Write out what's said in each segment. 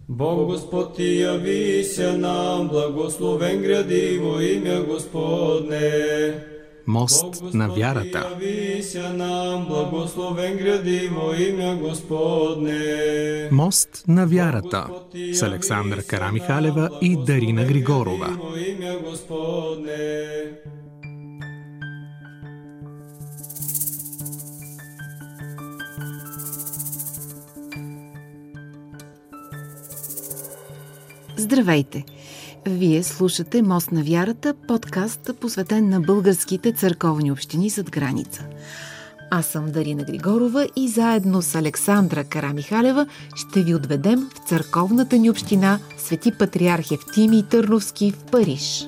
Бог Господ ти явися нам, благословен гради во имя Господне. Мост на вярата. Явися нам, благословен гради во имя Господне. Мост на вярата с Александра Карамихалева и Дарина Григорова. Во имя Господне. Здравейте! Вие слушате Мост на вярата, подкаст, посветен на българските църковни общини зад граница. Аз съм Дарина Григорова и заедно с Александра Карамихалева ще ви отведем в църковната ни община Свети Патриарх Евтимий Търновски в Париж.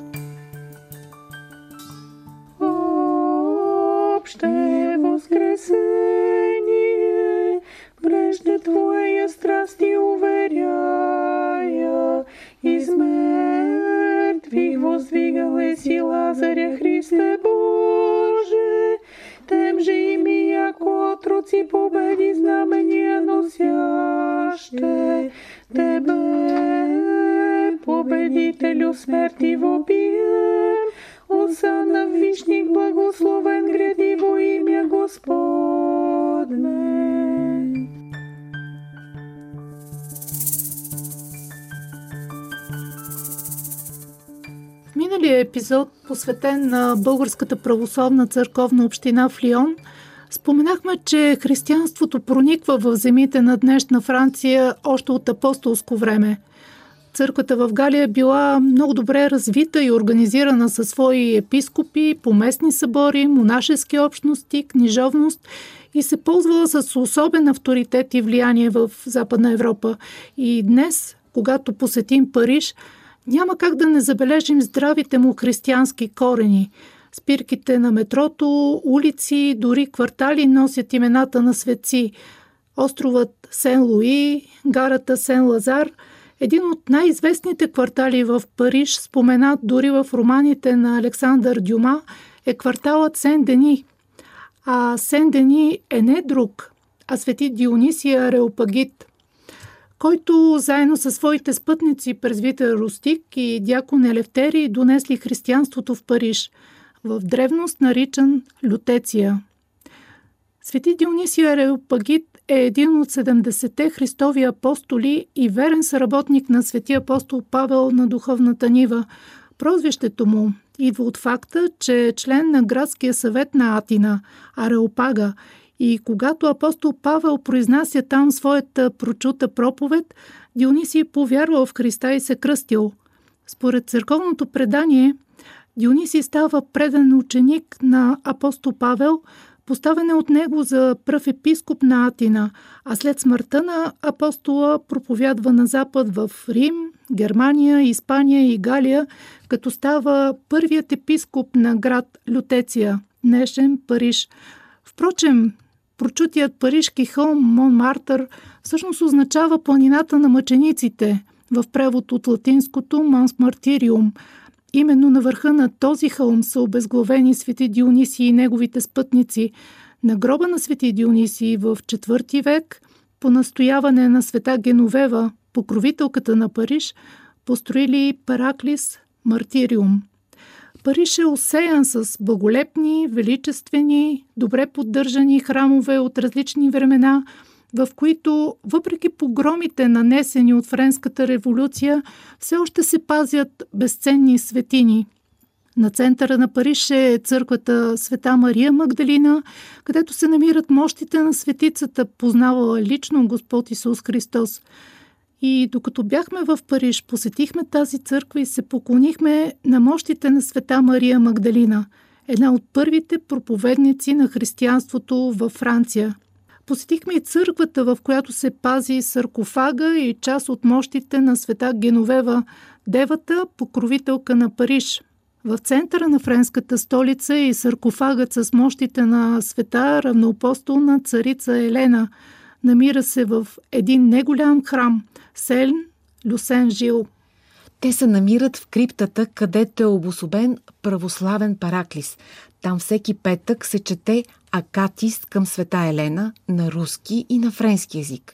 Обще воскресение, прежде Твоя страсти уверяя, из мертвых воздвигал си Лазаря, Христе Боже, тем же ими, яко отроци победи знамения носяще, Тебе, победителю смерти вопием, Осана вишник благословен гради во имя Господне. В миналия епизод, посветен на Българската православна църковна община в Лион, споменахме, че християнството прониква в земите на днешна Франция още от апостолско време. Църквата в Галия била много добре развита и организирана със свои епископи, поместни събори, монашески общности, книжовност и се ползвала с особен авторитет и влияние в Западна Европа. И днес, когато посетим Париж, няма как да не забележим здравите му християнски корени. Спирките на метрото, улици, дори квартали носят имената на светци. Островът Сен-Луи, гарата Сен-Лазар, един от най-известните квартали в Париж, споменат дори в романите на Александър Дюма, е кварталът Сен-Дени. А Сен-Дени е не друг, а свети Дионисий Ареопагит, който заедно със своите спътници презвитер Рустик и дякон Елефтерий донесли християнството в Париж, в древност наричан Лютеция. Свети Дионисий Ареопагит е един от 70-те Христови апостоли и верен съработник на свети апостол Павел на духовната нива. Прозвището му идва от факта, че е член на градския съвет на Атина, Ареопага, и когато апостол Павел произнася там своята прочута проповед, Дионисий повярвал в Христа и се кръстил. Според църковното предание, Дионисий става предан ученик на апостол Павел, поставен е от него за пръв епископ на Атина, а след смъртта на апостола проповядва на запад в Рим, Германия, Испания и Галия, като става първият епископ на град Лютеция, днешен Париж. Впрочем, прочутият парижки хълм Монмартър всъщност означава планината на мъчениците, в превод от латинското Монс Мартириум. Именно на върха на този хълм са обезглавени свети Дионисий и неговите спътници. На гроба на свети Дионисий в IV век, по настояване на света Геновева, покровителката на Париж, построили Параклис Мартириум. Париж е осеян с благолепни, величествени, добре поддържани храмове от различни времена, в които, въпреки погромите, нанесени от Френската революция, все още се пазят безценни светини. На центъра на Париж е църквата Света Мария Магдалина, където се намират мощите на светицата, познавала лично Господ Исус Христос. И докато бяхме в Париж, посетихме тази църква и се поклонихме на мощите на Света Мария Магдалина, една от първите проповедници на християнството във Франция. Посетихме и църквата, в която се пази саркофага и част от мощите на света Геновева, девата, покровителка на Париж. В центъра на френската столица е и саркофагът с мощите на света равноапостолна царица Елена. Намира се в един неголям храм – Сен-Люсен-Жил. Те се намират в криптата, където е обособен православен параклис. Там всеки петък се чете Акатист към света Елена на руски и на френски език.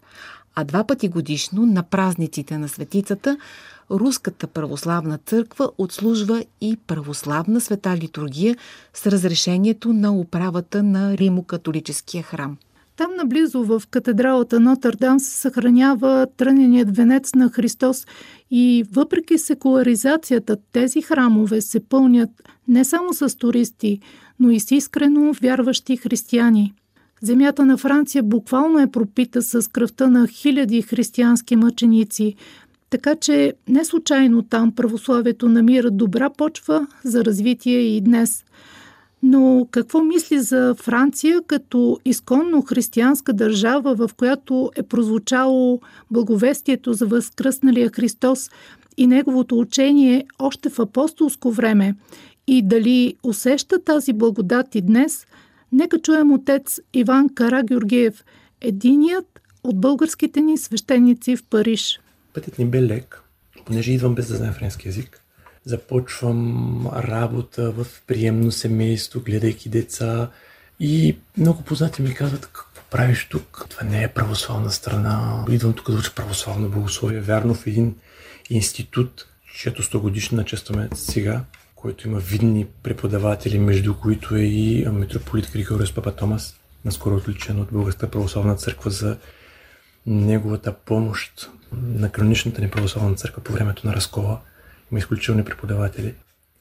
А 2 пъти годишно на празниците на светицата Руската православна църква отслужва и православна света литургия с разрешението на управата на Римо-католическия храм. Там наблизо в катедралата Нотр-Дам се съхранява тръненият венец на Христос и въпреки секуларизацията тези храмове се пълнят не само с туристи, но и с искрено вярващи християни. Земята на Франция буквално е пропита с кръвта на хиляди християнски мъченици, така че не случайно там православието намира добра почва за развитие и днес. Но какво мисли за Франция като изконно християнска държава, в която е прозвучало благовестието за възкръсналия Христос и неговото учение още в апостолско време? И дали усеща тази благодат и днес? Нека чуем отец Иван Карагеоргиев, единият от българските ни свещеници в Париж. Пътят ни бе лек, понеже идвам без да знам френски език. Започвам работа в приемно семейство, гледайки деца и много познати ми казват: какво правиш тук? Това не е православна страна. Идвам тук да уча православно богословие, вярно в един институт, чието 100-годишна честваме сега, който има видни преподаватели, между които е и митрополит Григориос Папатомас, наскоро отличен от Българската православна църква за неговата помощ на каноничната ни православна църква по времето на разкола. Има изключителни преподаватели.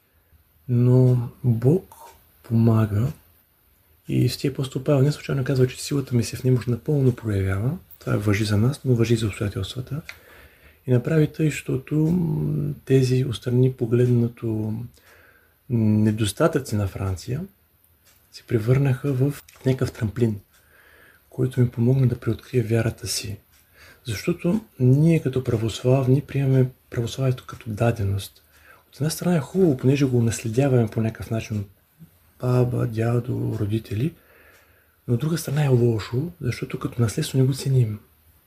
Но Бог помага и Светия апостол Павел не случайно казва, че силата ми се в немощ напълно проявява. Това важи за нас, но важи за обстоятелствата. И направи тъй, защото тези отстрани погледнато недостатъци на Франция се превърнаха в някакъв трамплин, който ми помогна да преоткрия вярата си. Защото ние като православни приемаме православието като даденост. От една страна е хубаво, понеже го наследяваме по някакъв начин от баба, дядо, родители, но от друга страна е лошо, защото като наследство не го ценим.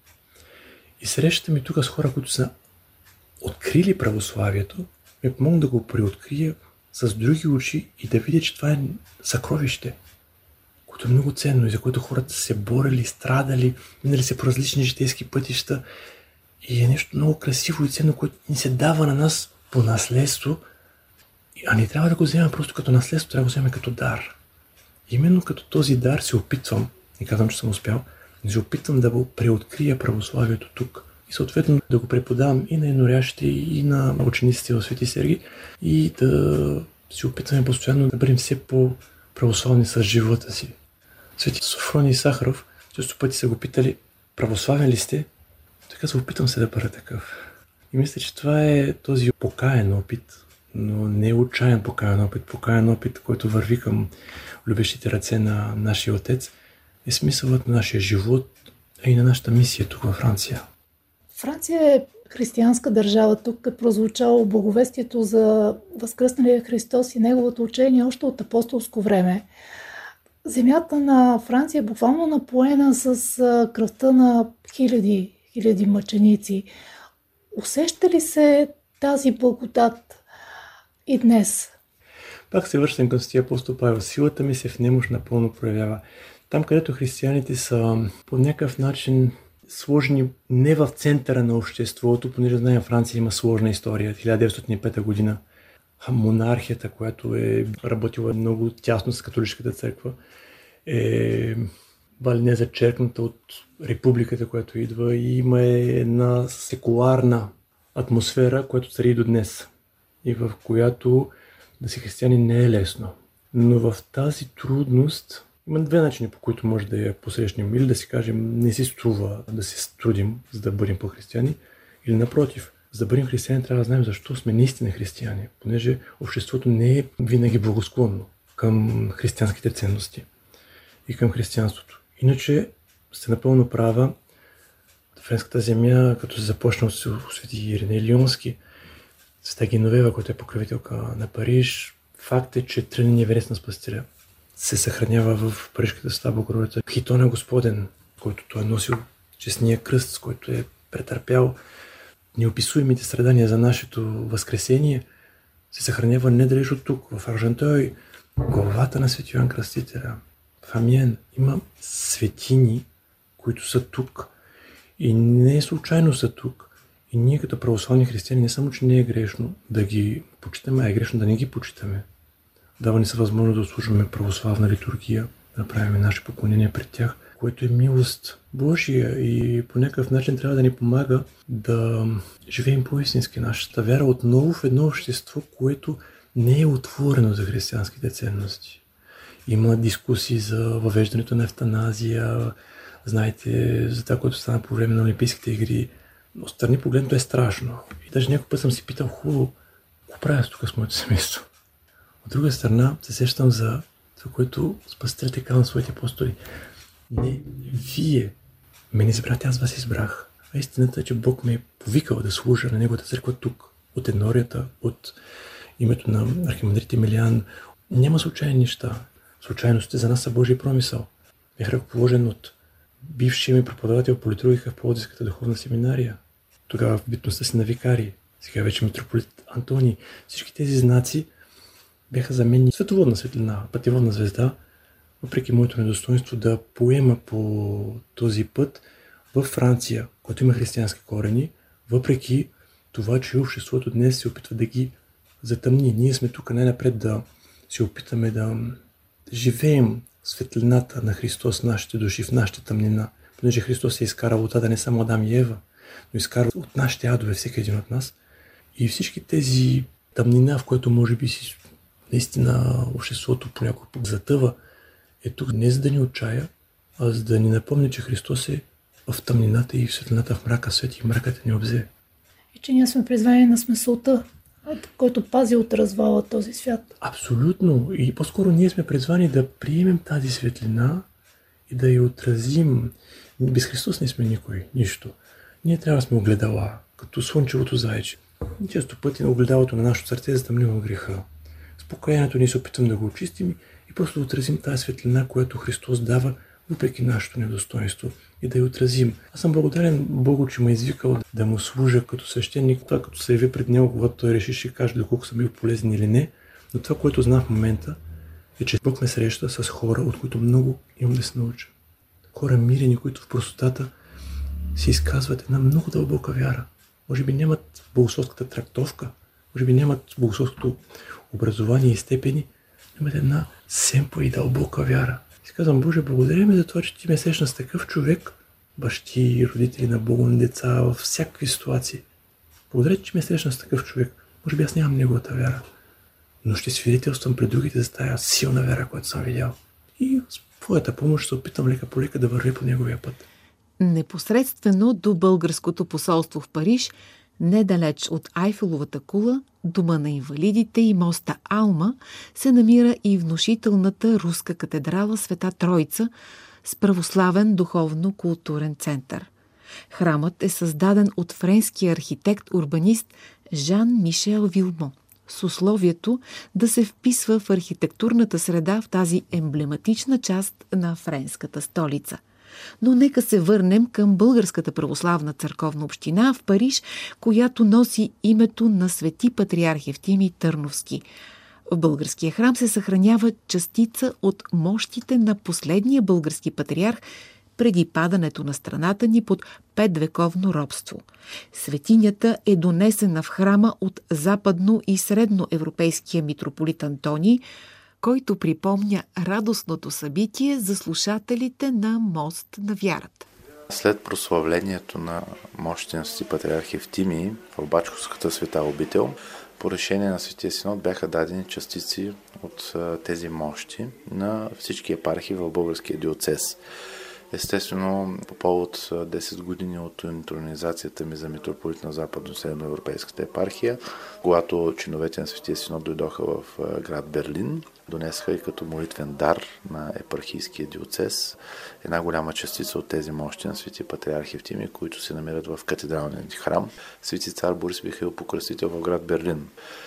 И срещата ми тук с хора, които са открили православието, ми помогна да го преоткрия с други очи и да видя, че това е съкровище, което е много ценно и за което хората са се борили, страдали, минали се по различни житейски пътища и е нещо много красиво и ценно, което ни се дава на нас по наследство, а не трябва да го вземем просто като наследство, трябва да го вземем като дар. Именно като този дар се опитвам, не казвам, че съм успял, но се опитвам да го преоткрия православието тук и съответно да го преподавам и на еднорящите, и на учениците в Свети Сергий и да се опитваме постоянно да бъдем все по-православни с живота си. Свети Софроний Сахаров често пъти са го питали: православен ли сте? Така се опитвам се да бъда такъв. И мисля, че това е този покаен опит, но не отчаян покаен опит, който върви към любещите ръце на нашия Отец, е смисълът на нашия живот, а и на нашата мисия тук във Франция. Франция е християнска държава. Тук е прозвучало благовестието за възкръсналия Христос и неговото учение още от апостолско време. Земята на Франция е буквално напоена с кръвта на хиляди мъченици. Усеща ли се тази благодат и днес? Пак се връщам към Светия апостол Павел. Силата ми се в немощ напълно проявява. Там, където християните са по някакъв начин сложни не в центъра на обществото, понеже знаем, Франция има сложна история. 1905 година монархията, която е работила много тясно с католическата църква, е не зачеркната от републиката, която идва, и има една секуларна атмосфера, която цари до днес и в която да си християнин не е лесно. Но в тази трудност има две начини, по които може да я посрещнем. Или да си кажем: не си струва да се трудим, за да бъдем по-християни, или напротив, за да бъдем християни трябва да знаем защо сме наистина християни, понеже обществото не е винаги благосклонно към християнските ценности и към християнството. Иначе сте напълно права. Френската земя, като се започна от Свети Ирене Лионски, Света Геновева, която е покровителка на Париж, факт е, че тръненият венец на Спасителя се съхранява в Парижката Света Богородица. Хитона Господен, който той е носил честния кръст, с който е претърпял неописуемите страдания за нашето възкресение, се съхранява недалеч от тук, в Аржантой, главата на Свети Йоан Кръстителя. В Амиен има светини, които са тук. И не е случайно са тук. И ние като православни християни не само, че не е грешно да ги почитаме, а е грешно да не ги почитаме. Дава ни се възможност да отслужваме православна литургия, да направим наши поклонения пред тях, което е милост Божия и по някакъв начин трябва да ни помага да живеем по-истински нашата вяра отново в едно общество, което не е отворено за християнските ценности. Има дискусии за въвеждането на евтаназия, знаете, за това, което стана по време на Олимпийските игри. Но страни погледното е страшно. И даже някой път съм си питал, хубаво, какво правя тук с моето семейство? От друга страна се сещам за това, което Спасителят е казал на своите апостоли. Не, вие ме не избрахте, аз вас избрах. А истината е, че Бог ме е повикал да служа на Неговата църква тук, от Енорията, от името на архимандрит Емилиан. Няма случайни неща. Случайностите за нас са Божий промисъл. Бях ръководен от бившия ми преподавател по литургика в Пловдивската духовна семинария. Тогава в битността си на викари. Сега вече митрополит Антоний. Всички тези знаци бяха за мен световодна светлина, пътеводна звезда, въпреки моето недостоинство да поема по този път във Франция, който има християнски корени, въпреки това, че обществото днес се опитва да ги затъмни. Ние сме тук най-напред да се опитаме да живеем светлината на Христос в нашите души, в нашата тъмнина, понеже Христос е изкарал от Ада не само Адам и Ева, но изкарал от нашите адове всеки един от нас. И всички тези тъмнина, в което може би си наистина обществото понякога затъва, е тук не за да ни отчая, а за да ни напомни, че Христос е в тъмнината и в светлината в мрака свети и мракът ни обзе. И че ние сме призвани на смисълта, който пази от развала този свят. Абсолютно. И по-скоро ние сме призвани да приемем тази светлина и да я отразим. Без Христос не сме никой, нищо. Ние трябва да сме огледала, като слънчевото зайче. Често пъти на огледалото на нашето сърце затъмним греха. С покаянието ние се опитам да го очистим и просто да отразим тази светлина, която Христос дава, въпреки нашето недостоинство, и да я отразим. Аз съм благодарен Богу, че ме е извикал да му служа като свещеник, това като се яви пред него, когато той реши, ще каже доколко съм бил полезен или не. Но това, което знам в момента, е, че Бог ме среща с хора, от които много имам да се науча. Хора мирени, които в простотата си изказват една много дълбока вяра. Може би нямат богословската трактовка, може би нямат богословското образование и степени, имат една семпла и дълбока вяра. И си казвам, Боже, благодаря ми за това, че ти ме срещна с такъв човек, бащи, родители на болни деца, във всякакви ситуации. Благодаря, че ме срещна с такъв човек. Може би аз нямам неговата вяра, но ще свидетелствам пред другите за тая силна вяра, която съм видял. И с твоята помощ се опитам лека по лека да вървя по неговия път. Непосредствено до българското посолство в Париж, недалеч от Айфеловата кула, Дома на инвалидите и моста Алма, се намира и внушителната руска катедрала Света Троица с православен духовно-културен център. Храмът е създаден от френския архитект-урбанист Жан-Мишел Вилмон с условието да се вписва в архитектурната среда в тази емблематична част на френската столица. Но нека се върнем към Българската православна църковна община в Париж, която носи името на свети патриарх Евтимий Търновски. В българския храм се съхранява частица от мощите на последния български патриарх преди падането на страната ни под 5-вековно робство. Светинята е донесена в храма от западно- и средноевропейския митрополит Антоний, който припомня радостното събитие за слушателите на Мост на вярата. След прославлението на мощен свети патриарх Евтимий в Бачковската света обител, по решение на Светия Синод бяха дадени частици от тези мощи на всички епархии в българския диоцез. Естествено, по повод 10 години от интронизацията ми за митрополит на Западно-Средноевропейската епархия, когато чиновете на Светия Синод дойдоха в град Берлин, донесха и като молитвен дар на епархийския диоцез една голяма частица от тези мощи на свети патриарх Евтимий, които се намират в катедралния храм Свети цар Борис Михаил Покръстител в град Берлин.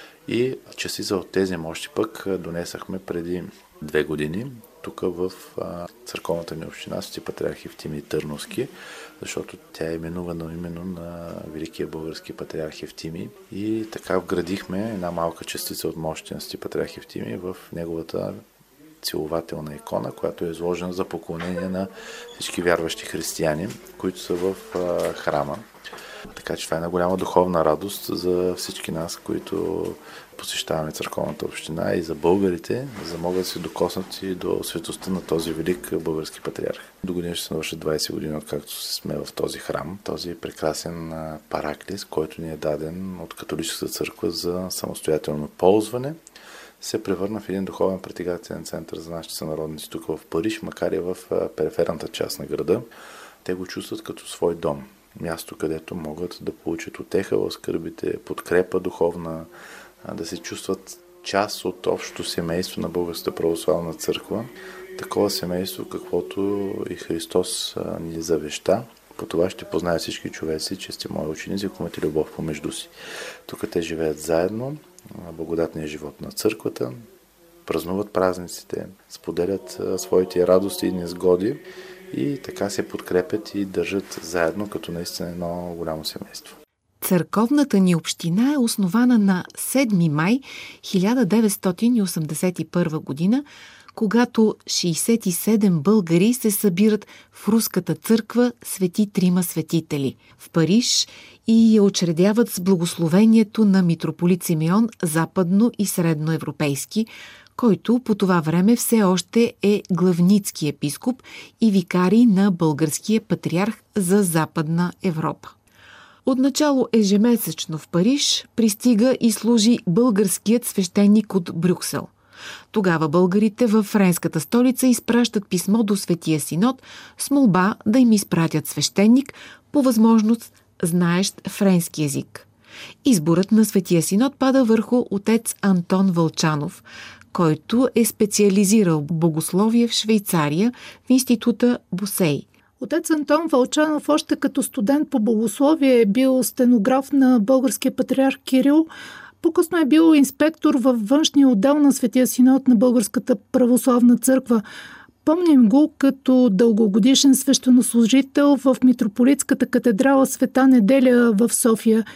И частица от тези мощи пък донесахме преди 2 години тук в църковната ни община Свети патриарх Евтимий Търновски, защото тя е именувана именно на великия български патриарх Евтимий. И така вградихме една малка частица от мощите на Свети патриарх Евтимий в неговата целувателна икона, която е изложена за поклонение на всички вярващи християни, които са в храма. Така че това е една голяма духовна радост за всички нас, които посещаваме църковната община, и за българите, за да могат да се докоснат и до светостта на този велик български патриарх. До година ще се навършат 20 години, откакто сме в този храм, този прекрасен параклис, който ни е даден от католическата църква за самостоятелно ползване, се превърна в един духовен притегателен център за нашите сънародници тук в Париж, макар и в периферната част на града. Те го чувстват като свой дом. Място, където могат да получат утеха в скърбите, подкрепа духовна, да се чувстват част от общото семейство на Българската православна църква. Такова семейство, каквото и Христос ни завеща. По това ще познаят всички човеци, че сте мои ученици, ако имате любов помежду си. Тук те живеят заедно, благодатния живот на църквата, празнуват празниците, споделят своите радости и незгоди, и така се подкрепят и държат заедно като наистина едно голямо семейство. Църковната ни община е основана на 7 май 1981 година, когато 67 българи се събират в Руската църква Свети Трима светители в Париж и я учредяват с благословението на митрополит Симеон западно и средноевропейски, който по това време все още е главницки епископ и викарий на българския патриарх за Западна Европа. Отначало ежемесечно в Париж пристига и служи българският свещеник от Брюксел. Тогава българите във френската столица изпращат писмо до Светия Синод с молба да им изпратят свещеник, по възможност знаещ френски език. Изборът на Светия Синод пада върху отец Антон Вълчанов, който е специализирал богословие в Швейцария в института Босей. Отец Антон Вълчанов още като студент по богословие е бил стенограф на българския патриарх Кирил. По-късно е бил инспектор във външния отдел на Светия Синод на Българската православна църква. Помним го като дългогодишен свещенослужител в митрополитската катедрала Света Неделя в София.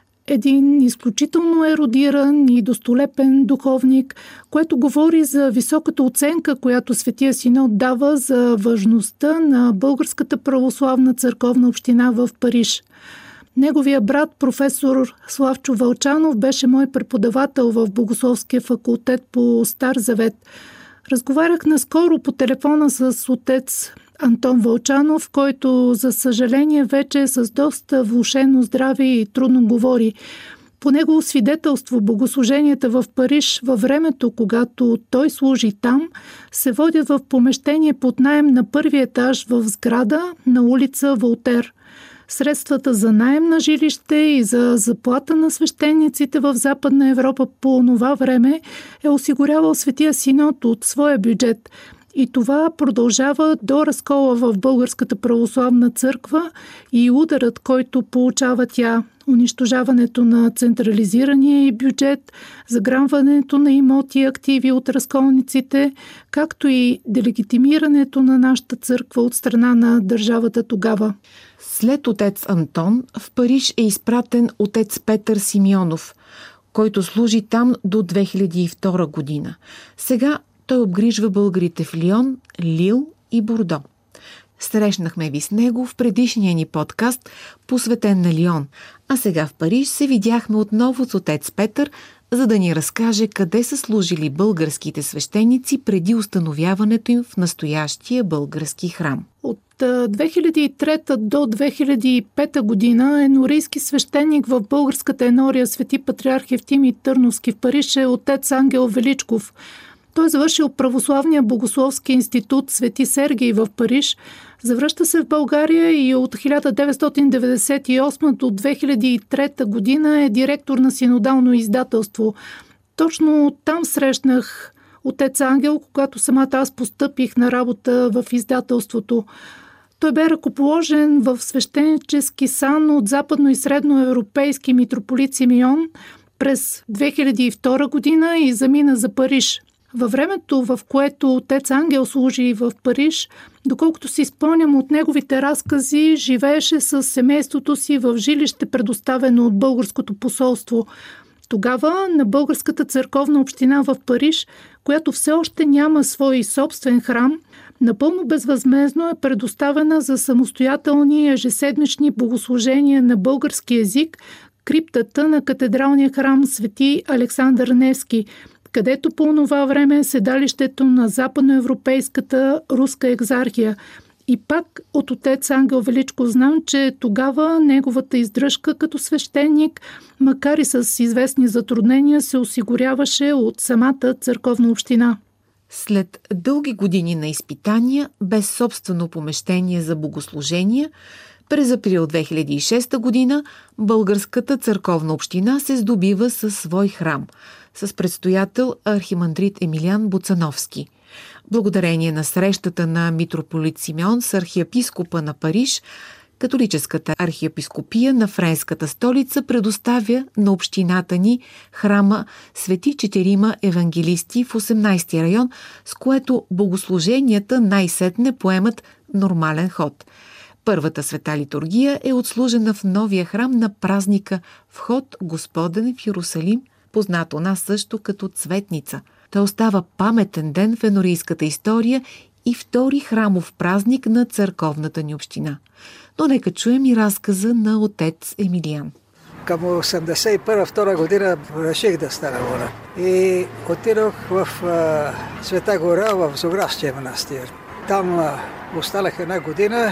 Един изключително ерудиран и достолепен духовник, което говори за високата оценка, която Светия Синод дава за важността на Българската православна църковна община в Париж. Неговия брат, професор Славчо Вълчанов, беше мой преподавател в Богословския факултет по Стар Завет. Разговарях наскоро по телефона с отец Антон Вълчанов, който, за съжаление, вече е с доста влошено здраве и трудно говори. По негово свидетелство, богослуженията в Париж във времето, когато той служи там, се водят в помещение под наем на първи етаж в сграда на улица Волтер. Средствата за наем на жилище и за заплата на свещениците в Западна Европа по това време е осигурявал Светия Синод от своя бюджет. И това продължава до разкола в Българската православна църква и ударът, който получава тя. Унищожаването на централизирания бюджет, заграбването на имоти и активи от разколниците, както и делегитимирането на нашата църква от страна на държавата тогава. След отец Антон в Париж е изпратен отец Петър Симеонов, който служи там до 2002 година. Сега той обгрижва българите в Лион, Лил и Бордо. Срещнахме ви с него в предишния ни подкаст, посветен на Лион, а сега в Париж се видяхме отново с отец Петър, за да ни разкаже къде са служили българските свещеници преди установяването им в настоящия български храм. От 2003 до 2005 година енорийски свещеник в българската енория Свети патриарх Евтимий Търновски в Париж е отец Ангел Величков. Той е завършил православния богословски институт Свети Сергий в Париж, завръща се в България и от 1998 до 2003 година е директор на синодално издателство. Точно там срещнах отец Ангел, когато самата аз постъпих на работа в издателството. Той бе ръкоположен в свещенически сан от западно и средноевропейски митрополит Симеон през 2002 година и замина за Париж. Във времето, в което отец Ангел служи в Париж, доколкото си спомням от неговите разкази, живееше с семейството си в жилище, предоставено от българското посолство. Тогава на Българската църковна община в Париж, която все още няма свой собствен храм, напълно безвъзмездно е предоставена за самостоятелни ежеседмични богослужения на български език криптата на катедралния храм Свети Александър Невски, където по това време е седалището на западноевропейската руска екзархия. И пак от отец Ангел Величко знам, че тогава неговата издръжка като свещеник, макар и с известни затруднения, се осигуряваше от самата църковна община. След дълги години на изпитания, без собствено помещение за богослужения, през април 2006 година Българската църковна община се здобива със свой храм, с предстоятел архимандрит Емилиан Буцановски. Благодарение на срещата на митрополит Симеон с архиепископа на Париж, католическата архиепископия на френската столица предоставя на общината ни храма Свети Четирима евангелисти в 18-ти район, с което богослуженията най-сетне поемат нормален ход. Първата света литургия е отслужена в новия храм на празника Вход Господен в Йерусалим, познат у нас също като Цветница. Той остава паметен ден в енорийската история и втори храмов празник на църковната ни община. Но нека чуем и разказа на отец Емилиан. Към 81-2 година реших да стана мора. И отидох в Света гора, в Зографския манастир. Там останах една година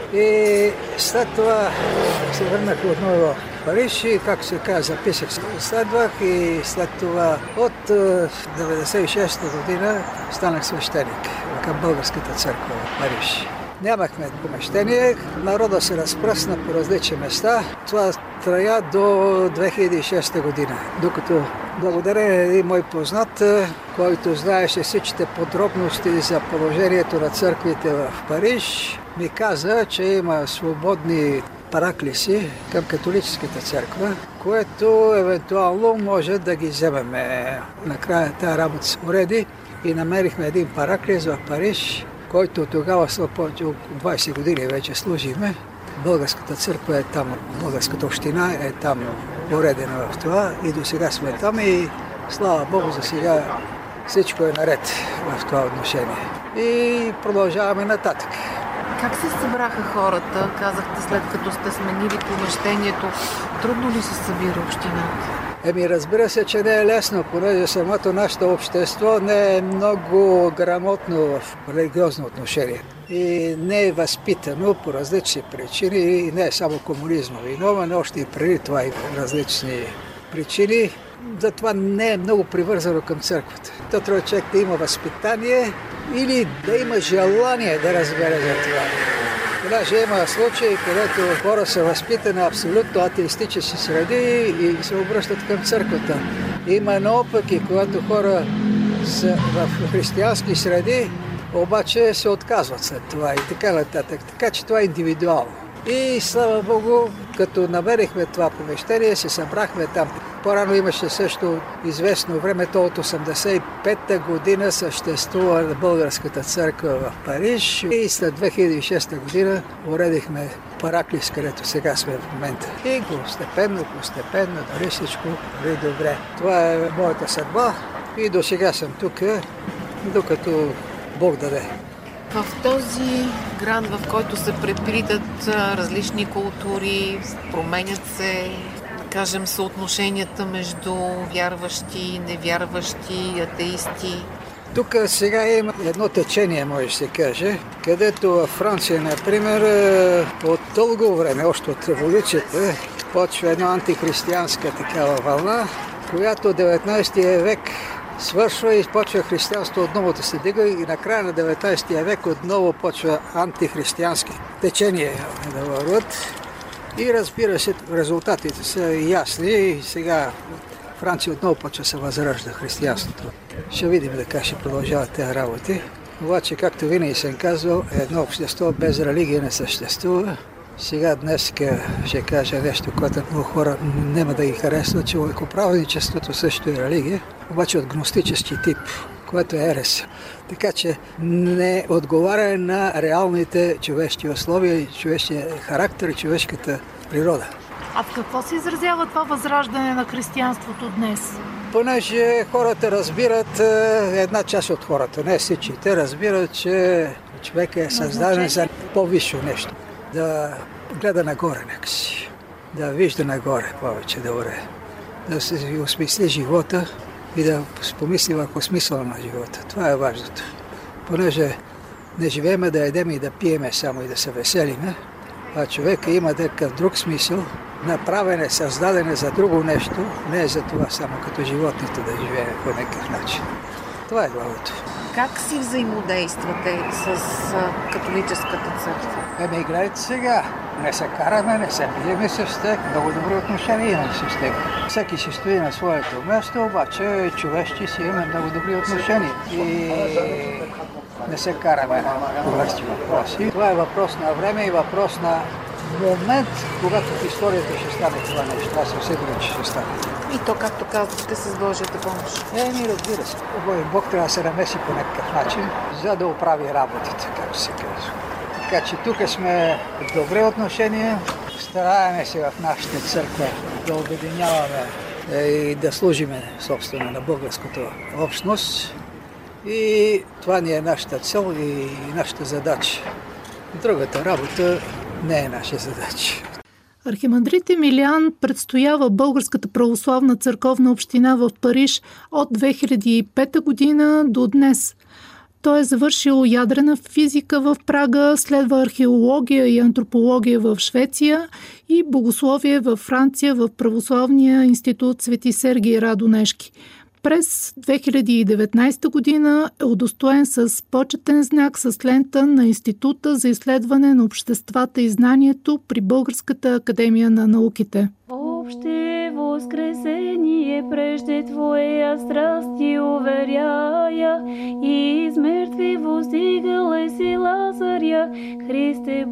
и след това се върнах отново в Париж и, както се казва, записах. Следвах и след това от 96-та година станах свещеник към Българската църква в Париж. Нямахме помещение, народа се разпръсна по различни места. Това трая до 2006 година, докато благодарение на един мой познат, който знаеше всичките подробности за положението на църквите в Париж, ми каза, че има свободни параклиси към католическата църква, което евентуално може да ги вземем. Накрая тази работа се уреди и намерихме един параклис в Париж, който тогава след повече от 20 години вече служиме. Българската църква е там, българската община е там уредена в това и до сега сме там и слава Богу за сега всичко е наред в това отношение. И продължаваме нататък. Как се събраха хората? Казахте, след като сте сменили помещението. Трудно ли се събира общината? Разбира се, че не е лесно, понеже самото нашето общество не е много грамотно в религиозно отношение. И не е възпитано по различни причини, и не е само комунизма виновен, още и преди това и различни причини. Затова не е много привързано към църквата. То трябва човек да има възпитание или да има желание да разбере за това. Понеже има случаи, където хора са възпитани абсолютно атеистически среди и се обръщат към църквата. Има едно пък и когато хора са в християнски среди, обаче се отказват след това и така нататък. Така че това е индивидуално. И слава Богу, като намерихме това помещение, се събрахме там. По-рано имаше също известно време, то от 85-та година съществува Българската църква в Париж и след 2006 година уредихме параклис, където сега сме в момента. И постепенно, дали всичко върви добре. Това е моята съдба и до сега съм тук, докато Бог даде. В този град, в който се преплитат различни култури, променят се, кажем, съотношенията между вярващи, невярващи, атеисти. Тук сега има едно течение, може да се каже, където във Франция, например, от дълго време, още от революцията, почва една антихристиянска такава вълна, която 19 век свършва и почва християнство отново да се дига и на края на 19 век отново почва антихристиянски течение да върват. И разбира се, резултатите са ясни и сега Франция отново почва се възражда християнството. Ще видим как ще продължават тези работи. Обаче, както винаги съм казвал, едно общество без религия не съществува. Сега днес ще кажа нещо, което много хора няма да ги харесва, че човекоправничеството също е религия, обаче от гностически тип, което е ерес. Така че не отговаря на реалните човешки условия, човешкия характер и човешката природа. А в какво се изразява това възраждане на християнството днес? Понеже хората разбират, една част от хората, не всички, те разбират, че човек е създаден за по-висше нещо. Да гледа нагоре някакси, да вижда нагоре повече добре, да се осмисли живота и да помисли върху смисъла на живота. Това е важното. Понеже не живееме да едем и да пиеме само и да се веселиме, а човека има такъв друг смисъл, направен е, създаден е за друго нещо, не е за това само като животните да живеем по някакъв начин. Това е главното. Как си взаимодействате с католическата църква? Гледайте сега, не се караме, не се биеме с тях, много добри отношения имаме с тях. Всеки си стои на своето място, обаче човешки си имаме много добри отношения и не се караме на повърсти въпроси. Това е въпрос на време и въпрос на момент, когато в историята ще стане това нещо. Аз съм сигурен, че ще стане. И то, както казвате, с Божията помощ. Разбира се. Бог трябва да се намеси по някакъв начин, за да оправи работата, както се казва. Така че тук сме в добри отношения. Стараеме се в нашата църква да обединяваме и да служиме собствено на българската общност. И това ни е нашата цел и нашата задача. Другата работа не е наша задача. Архимандрит Емилиан предстоява Българската православна църковна община в Париж от 2005 година до днес. Той е завършил ядрена физика в Прага, следва археология и антропология в Швеция и богословие във Франция в Православния институт Свети Сергий Радонежки. През 2019 година е удостоен с почетен знак с лента на Института за изследване на обществата и знанието при Българската академия на науките. Обще воскресение прежде Твоя страсти уверяя, и из мертви воздигала си Лазаря, Христе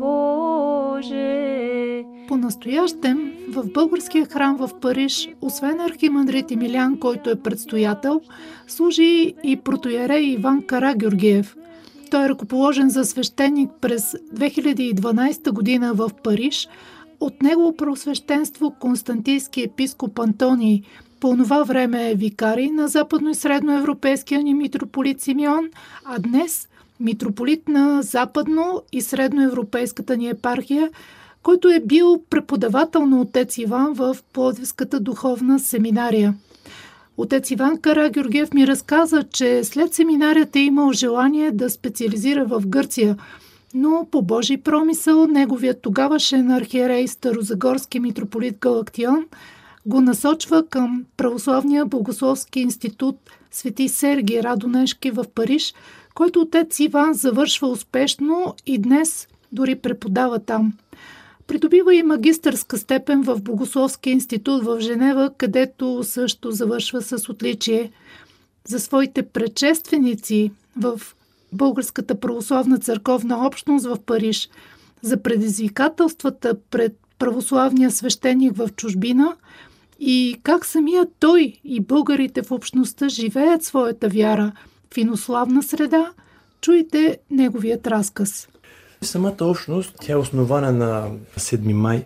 Боже. По-настоящем в българския храм в Париж, освен архимандрит Емилиан, който е предстоятел, служи и протоиерей Иван Карагеоргиев. Той е ръкоположен за свещеник през 2012 година в Париж от негово преосвещенство Константински епископ Антоний. По това време е викарий на западно- и средноевропейския ни митрополит Симеон, а днес митрополит на западно- и средноевропейската ни епархия, който е бил преподавател на отец Иван в Пловдивската духовна семинария. Отец Иван Карагеоргиев ми разказа, че след семинарията е имал желание да специализира в Гърция, но по Божий промисъл неговият тогавашен архиерей старозагорски митрополит Галактион го насочва към Православния богословски институт Свети Сергий Радонежки в Париж, който отец Иван завършва успешно и днес дори преподава там. Придобива и магистърска степен в Богословския институт в Женева, където също завършва с отличие. За своите предшественици в Българската православна църковна общност в Париж, за предизвикателствата пред православния свещеник в чужбина и как самият той и българите в общността живеят своята вяра в инославна среда, чуйте неговият разказ. Самата общност, тя е основана на 7 май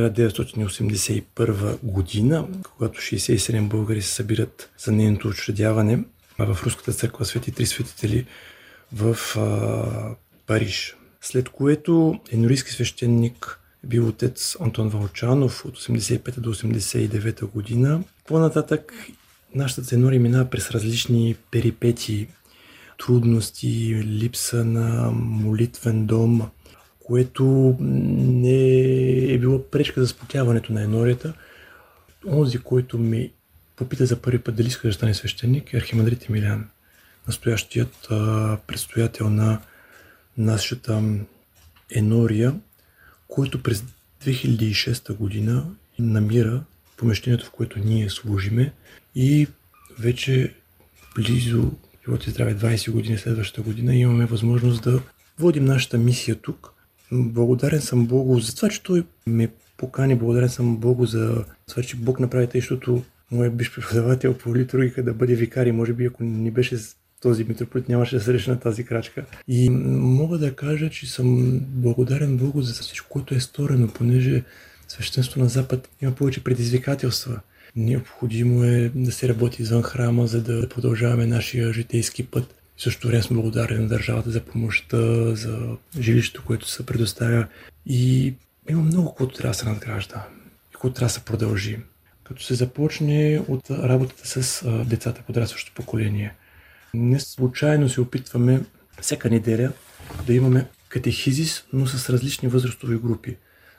1981 година, когато 67 българи се събират за нейното учредяване в Руската църква Свети Три светители в Париж. След което енорийски свещеник е бил отец Антон Вълчанов от 85 до 89 година. По-нататък нашата ценория минава през различни перипетии, трудности, липса на молитвен дом, което не е било пречка за спотяването на енорията. Онзи, който ми попита за първи път дали иска да стане свещеник, е архимандрит Емилиан, настоящият предстоятел на нашата енория, който през 2006 година намира помещението, в което ние служиме, и вече близо живота и здраве 20 години следващата година имаме възможност да водим нашата мисия тук. Благодарен съм Богу за това, че той ме покани, благодарен съм Богу за това, че Бог направи тъй, защото моят биш преподавател по литургика да бъде викарий. Може би ако не беше този митрополит, нямаше да срещна тази крачка. И мога да кажа, че съм благодарен Богу за всичко, което е сторено, понеже свещенството на Запад има повече предизвикателства. Необходимо е да се работи извън храма, за да продължаваме нашия житейски път. В същото време сме благодарни на държавата за помощта, за жилището, което се предоставя. И има много, което трябва да се надгражда и което трябва да се продължи. Като се започне от работата с децата, подрастващото поколение. Не случайно се опитваме всяка неделя да имаме катехизис, но с различни възрастови групи.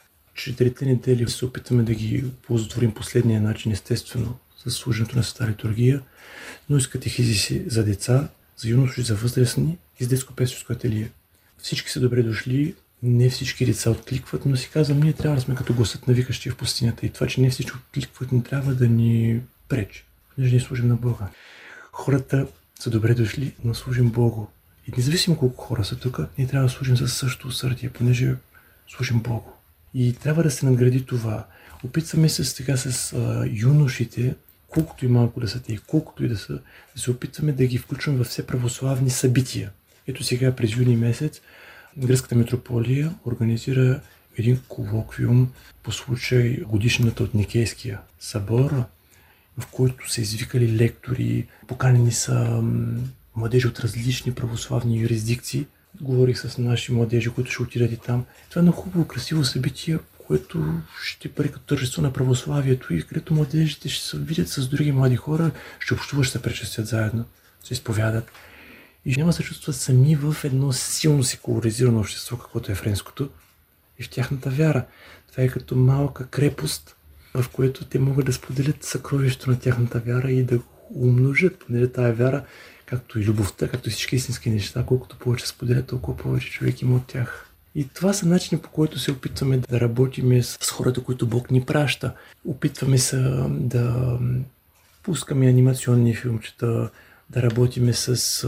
4 недели се опитваме да ги ползотворим последния начин, естествено, с служенето на Света литургия, но и с катехизиси за деца, за юноши, за възрастни и с детско-песторско ателие. Всички са добре дошли, не всички деца откликват, но си казвам, ние трябва да сме като гласът на викащия в пустинята и това, че не всички откликват, не трябва да ни пречи, понеже ние служим на Бога. Хората са добре дошли, но служим Богу. И независимо колко хора са тук, ние трябва да служим със същото усърдие, понеже служим Богу. И трябва да се надгради това. Опитваме се сега с юношите, колкото и малко да са те, колкото и да са, да се опитваме да ги включваме във все православни събития. Ето сега през юни месец Гръцката митрополия организира един колоквиум по случай годишната от Никейския събор, в който са извикали лектори, поканени са младежи от различни православни юрисдикции. Говорих с наши младежи, които ще отидат и там. Това е много хубаво, красиво събитие, което ще бъде като тържество на православието и където младежите ще се видят с други млади хора, ще общуват, ще се пречестят заедно, се изповядат. И няма се чувстват сами в едно силно секуларизирано общество, каквото е френското, и в тяхната вяра. Това е като малка крепост, в което те могат да споделят съкровището на тяхната вяра и да го умножат, понеже тая вяра, както и любовта, както и всички истински неща, колкото повече споделят, толкова повече човек има от тях. И това са начини, по които се опитваме да работим с хората, които Бог ни праща. Опитваме се да пускаме анимационни филмчета, да работиме с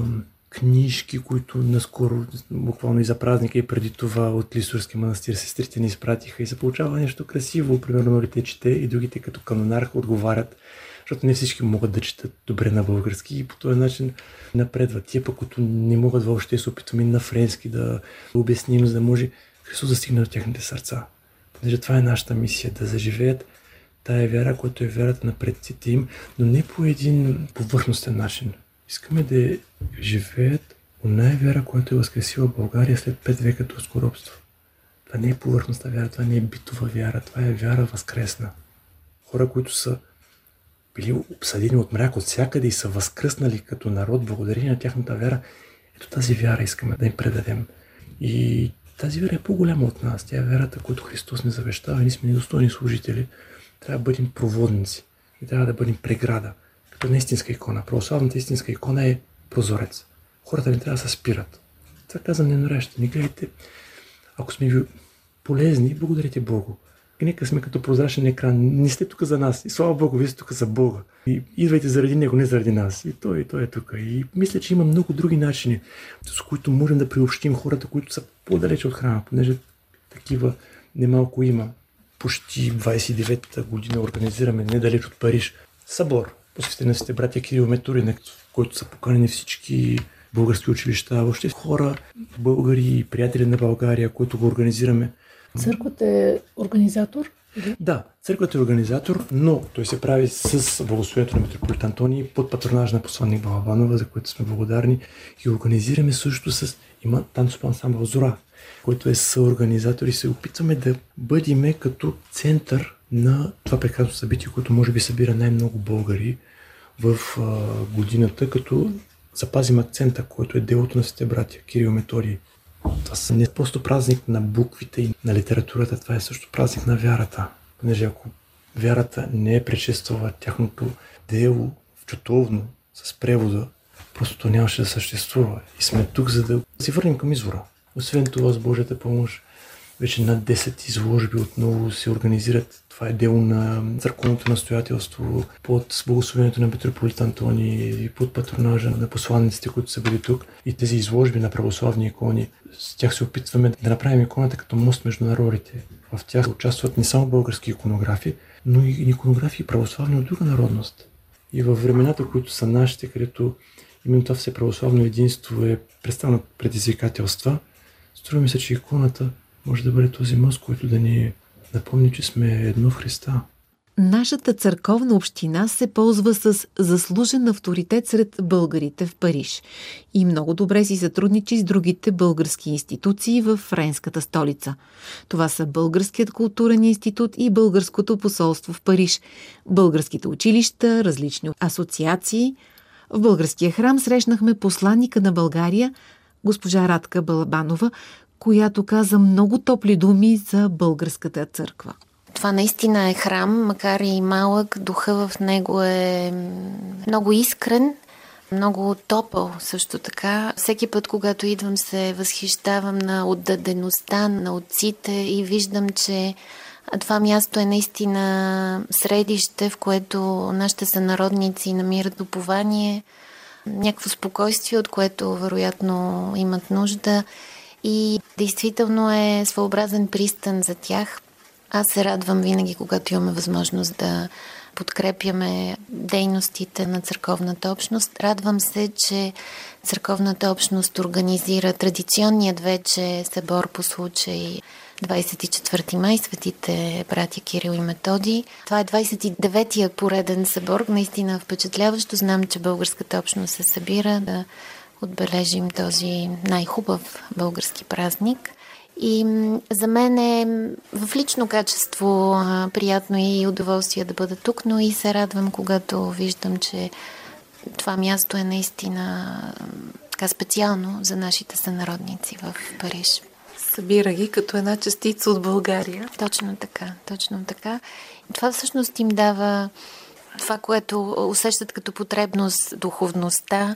книжки, които наскоро, буквално и за празника и преди това от Лисурския манастир сестрите ни изпратиха и се получава нещо красиво. Примерно те чете и другите като канонарх отговарят, защото не всички могат да четат добре на български и по този начин напредват. Тия пък, които не могат въобще, се опитваме на френски да обясним, за да може Христос да стигне до техните сърца. Понеже това е нашата мисия, да заживеят тая вяра, която е вярата на предците им, но не по един повърхностен начин. Искаме да живеят оная вяра, която е възкресила България след 5 века турско робство. Това не е повърхностна вяра, това не е битова вяра, това е вяра възкресна. Хора, които са били обсъдени от мрак от всякъде и са възкръснали като народ благодарение на тяхната вяра. Ето тази вяра искаме да им предадем. И тази вяра е по-голяма от нас. Тя е вярата, която Христос не завещава. Ние сме недостойни служители. Трябва да бъдем проводници и трябва да бъдем преграда. Като на истинска икона. Православната истинска икона е прозорец. Хората не трябва да се спират. Това казвам ненореща. Не гледайте. Ако сме ви полезни, благодарите Богу. И нека сме като прозрачен екран. Не сте тук за нас. И слава Богу, вие сте тук за Бога. И идвайте заради Него, не заради нас. И той е тук. И мисля, че има много други начини, с които можем да приобщим хората, които са по-далече от храма, понеже такива немалко има. Почти 29-та година организираме недалеч от Париж събор, посветен на Светите братя Кирил и Методий, в който са поканени всички български училища, въобще хора, българи и приятели на България, които го организираме. Църквата е организатор? Да, църквата е организатор, но той се прави с благословението на митрополит Антоний под патронаж на посланник Балабанова, за което сме благодарни. И организираме също има танцов ансамбъл Зора, който е съорганизатор и се опитваме да бъдем като център на това прекрасно събитие, което може би събира най-много българи в годината, като запазим акцента, който е делото на Светите братя Кирил и Методий. Това са не просто празник на буквите и на литературата, това е също празник на вярата. Понеже ако вярата не е предшествала тяхното дело чутовно с превода, просто то нямаше да съществува. И сме тук, за да се върнем към извора. Освен това, с Божията помощ, вече над 10 изложби отново се организират. Това е дело на църковното настоятелство под благословението на митрополит Антоний и под патронажа на посланниците, които са били тук. И тези изложби на православни икони, с тях се опитваме да направим иконата като мост между народите. В тях участват не само български иконографи, но и иконографи православни от друга народност. И във времената, които са нашите, където именно това все православно единство е представено предизвикателства, струва ми се, че иконата може да бъде този мост, който да ни напомня, че сме едно в Христа. Нашата църковна община се ползва с заслужен авторитет сред българите в Париж и много добре си сътрудничи с другите български институции в френската столица. Това са Българският културен институт и Българското посолство в Париж, българските училища, различни асоциации. В българския храм срещнахме посланника на България, госпожа Радка Балабанова, която каза много топли думи за българската църква. Това наистина е храм, макар и малък, духа в него е много искрен, много топъл също така. Всеки път, когато идвам, се възхищавам на отдадеността на отците и виждам, че това място е наистина средище, в което нашите сънародници намират упование, някакво спокойствие, от което вероятно имат нужда и действително е своеобразен пристан за тях. Аз се радвам винаги, когато имаме възможност да подкрепяме дейностите на църковната общност. Радвам се, че църковната общност организира традиционният вече събор по случай 24 май, светите братя Кирил и Методий. Това е 29-тия пореден събор, наистина впечатляващо. Знам, че българската общност се събира да отбележим този най-хубав български празник. И за мен е в лично качество приятно и удоволствие да бъда тук, но и се радвам, когато виждам, че това място е наистина така специално за нашите сънародници в Париж. Събира ги като една частица от България. Точно така, точно така. Това всъщност им дава това, което усещат като потребност, духовността.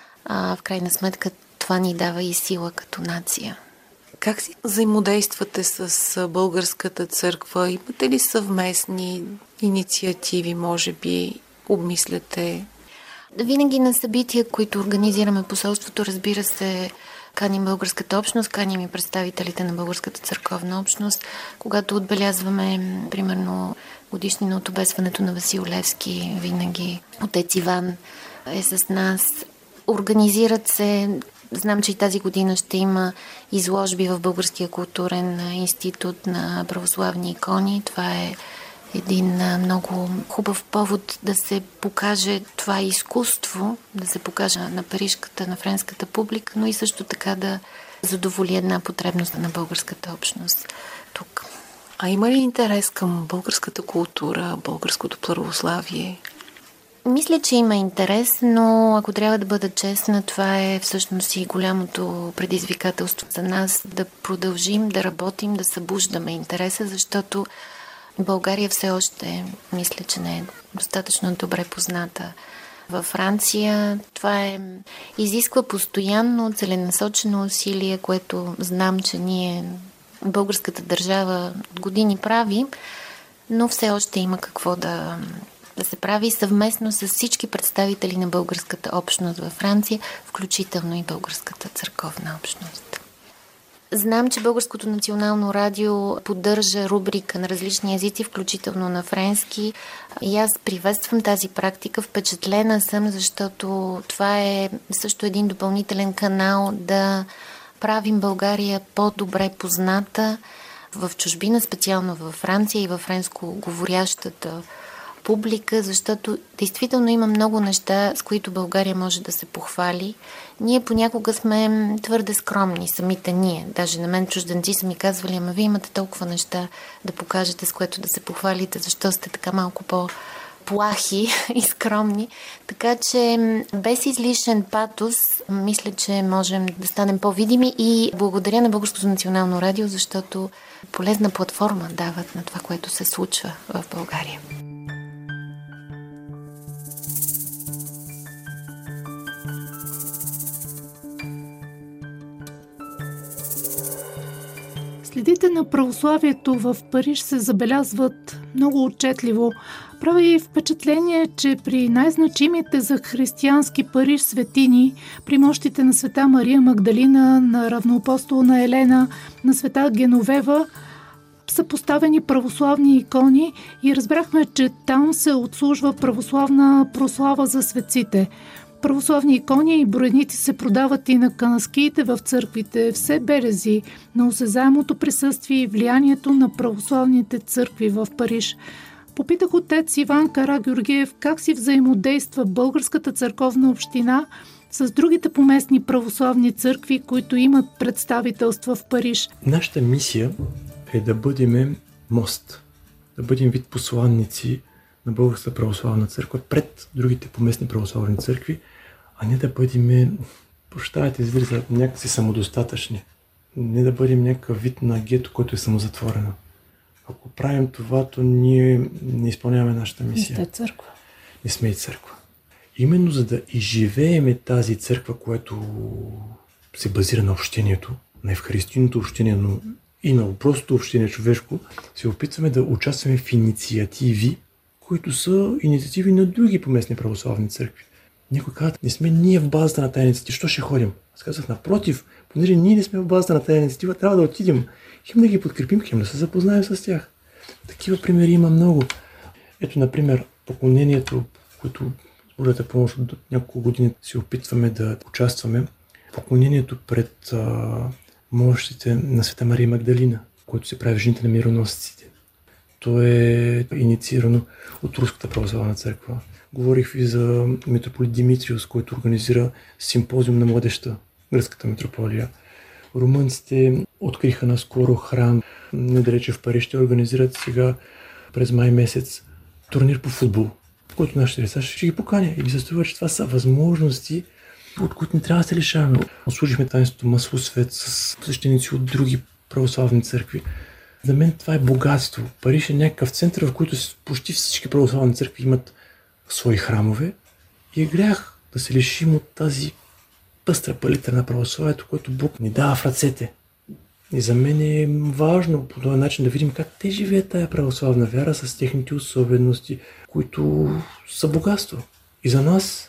В крайна сметка това ни дава и сила като нация. Как си взаимодействате с българската църква? Имате ли съвместни инициативи, може би, обмисляте? Винаги на събития, които организираме посолството, разбира се, каним българската общност, каним и представителите на българската църковна общност. Когато отбелязваме, примерно, годишнина от обесването на Васил Левски, винаги отец Иван е с нас. Организират се. Знам, че и тази година ще има изложби в Българския културен институт на православни икони. Това е един много хубав повод да се покаже това изкуство, да се покаже на парижката, на френската публика, но и също така да задоволи една потребност на българската общност тук. А има ли интерес към българската култура, българското православие? Мисля, че има интерес, но ако трябва да бъда честна, това е всъщност и голямото предизвикателство за нас да продължим да работим, да събуждаме интереса, защото България все още, мисля, че не е достатъчно добре позната във Франция. Това изисква постоянно целенасочено усилие, което знам, че ние, българската държава, от години прави, но все още има какво да се прави съвместно с всички представители на българската общност във Франция, включително и българската църковна общност. Знам, че Българското национално радио поддържа рубрика на различни езици, включително на френски. И аз приветствам тази практика. Впечатлена съм, защото това е също един допълнителен канал да правим България по-добре позната в чужбина, специално във Франция и във френско говорящата публика, защото действително има много неща, с които България може да се похвали. Ние понякога сме твърде скромни, самите ние. Даже на мен чужденци са ми казвали, ама вие имате толкова неща да покажете, с което да се похвалите, защо сте така малко по-плахи и скромни. Така че без излишен патос, мисля, че можем да станем по-видими и благодаря на Българското национално радио, защото полезна платформа дават на това, което се случва в България. Следите на православието в Париж се забелязват много отчетливо. Прави впечатление, че при най-значимите за християнски Париж светини, при мощите на света Мария Магдалина, на равноапостолна Елена, на света Геновева, са поставени православни икони и разбрахме, че там се отслужва православна прослава за светците. Православни икони и броеници се продават и на канаскиите в църквите, все белези на осезаемото присъствие и влиянието на православните църкви в Париж. Попитах отец Иван Карагеоргиев как си взаимодейства българската църковна община с другите поместни православни църкви, които имат представителства в Париж. Нашата мисия е да бъдем мост, да бъдем вид посланници на Българската православна църква пред другите поместни православни църкви, а не да бъдем, прощавайте израза, някакси самодостатъчни. Не да бъдем някакъв вид на гето, който е самозатворено. Ако правим това, то ние не изпълняваме нашата мисия. Не сте църква. Не сме и църква. Именно за да изживееме тази църква, която се базира на общението, на евхаристийното общение, но и на простото общение човешко, се опитваме да участваме в инициативи, които са инициативи на други поместни православни църкви. Някой казва, не сме ние в базата на тази инициатива, що ще ходим? Аз казах, напротив, понеже ние не сме в базата на тази инициатива, трябва да отидем, хем да ги подкрепим, хем да се запознаем с тях. Такива примери има много. Ето, например, поклонението, което с Божията помощ от няколко години се опитваме да участваме, поклонението пред мощите на Света Мария Магдалина, което се прави в жените на мироносците. То е инициирано от Руската православна църква. Говорих ви за митрополит Димитриус, който организира симпозиум на младежта, гръцката митрополия. Румънците откриха наскоро храм недалече в Париж. Ще организират сега през май месец турнир по футбол, в който нашите деца ще ги поканя. И ми се струва, че това са възможности, от които не трябва да се лишаваме. Служихме таинството Масло свет с свещеници от други православни църкви. За мен това е богатство. Париж е някакъв център, в който почти всички православни църкви имат свои храмове и е грях да се лишим от тази пъстра палитра на православието, което Бог ни дава в ръцете. И за мен е важно по този начин да видим как те живеят тая православна вяра с техните особености, които са богатство. И за нас,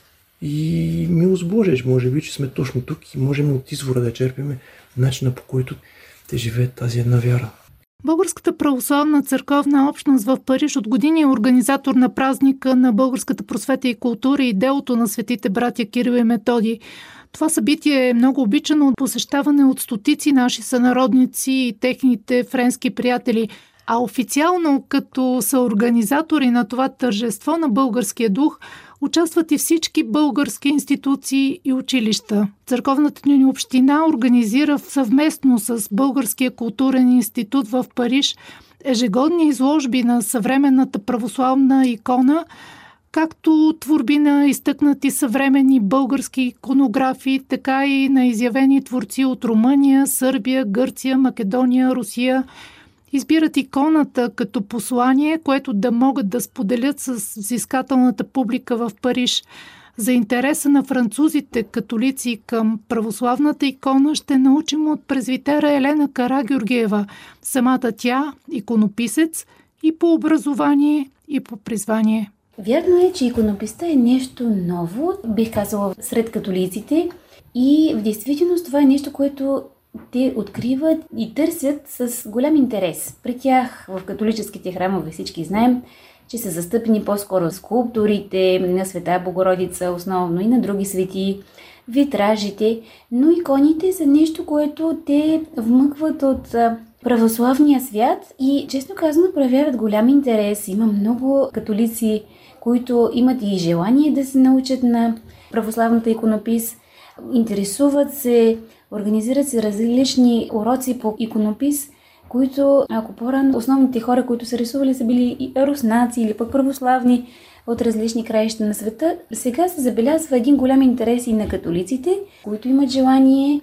и милост Божия, може би, че сме точно тук и можем от извора да черпим начина, по който те живеят тази една вяра. Българската православна църковна общност в Париж от години е организатор на празника на българската просвета и култура и делото на светите братя Кирил и Методий. Това събитие е много обичано от посещаване от стотици наши сънародници и техните френски приятели. А официално, като съорганизатори на това тържество на българския дух, участват и всички български институции и училища. Църковната ни община организира съвместно с Българския културен институт в Париж ежегодни изложби на съвременната православна икона, както творби на изтъкнати съвременни български иконографи, така и на изявени творци от Румъния, Сърбия, Гърция, Македония, Русия. Избират иконата като послание, което да могат да споделят с взискателната публика в Париж. За интереса на французите католици към православната икона ще научим от презвитера Елена Карагеоргиева. Самата тя иконописец и по образование, и по призвание. Вярно е, че иконописта е нещо ново, бих казала, сред католиците и в действителност това е нещо, което те откриват и търсят с голям интерес. При тях в католическите храмове всички знаем, че са застъпени по-скоро скулптурите на Света Богородица, основно и на други свети, витражите, но иконите са нещо, което те вмъкват от православния свят и, честно казано, проявяват голям интерес. Има много католици, които имат и желание да се научат на православната иконопис, интересуват се, организират се различни уроци по иконопис, които, ако по-рано основните хора, които са рисували, са били и руснаци или пък православни от различни краища на света, сега се забелязва един голям интерес и на католиците, които имат желание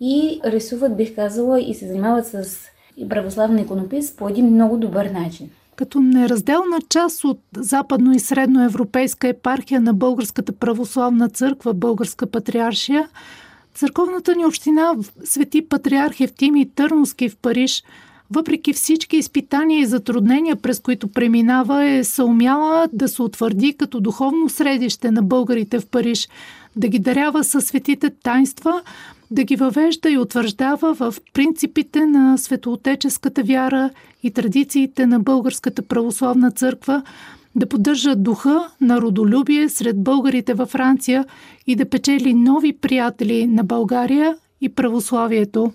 и рисуват, бих казала, и се занимават с православна иконопис по един много добър начин. Като неразделна част от западно- и средноевропейска епархия на Българската православна църква, Българска патриаршия, църковната ни община Свети патриарх Евтимий Търновски в Париж, въпреки всички изпитания и затруднения, през които преминава, е съумяла да се утвърди като духовно средище на българите в Париж, да ги дарява със светите таинства, да ги въвежда и утвърждава в принципите на светоотеческата вяра и традициите на Българската православна църква, да поддържа духа на родолюбие сред българите във Франция и да печели нови приятели на България и православието.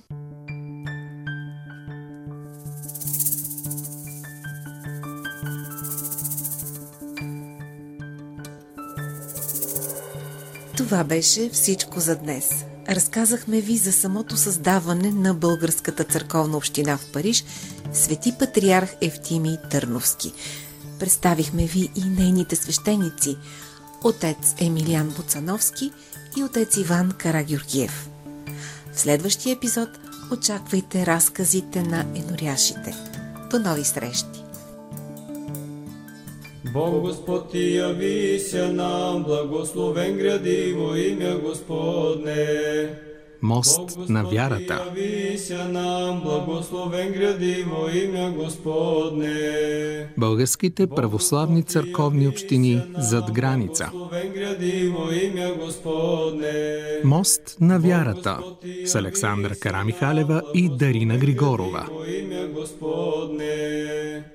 Това беше всичко за днес. Разказахме ви за самото създаване на Българската църковна община в Париж, Свети патриарх Евтимий Търновски. Представихме ви и нейните свещеници, отец Емилиан Буцановски и отец Иван Карагеоргиев. В следващия епизод очаквайте разказите на еноряшите. До нови срещи! Бог Господ ти явися нам, благословен гряди во имя Господне. Мост на вярата. Явися нам, благословен гряди во имя Господне. Българските православни църковни общини зад граница. Мост на вярата с Александра Карамихалева и Дарина Григорова.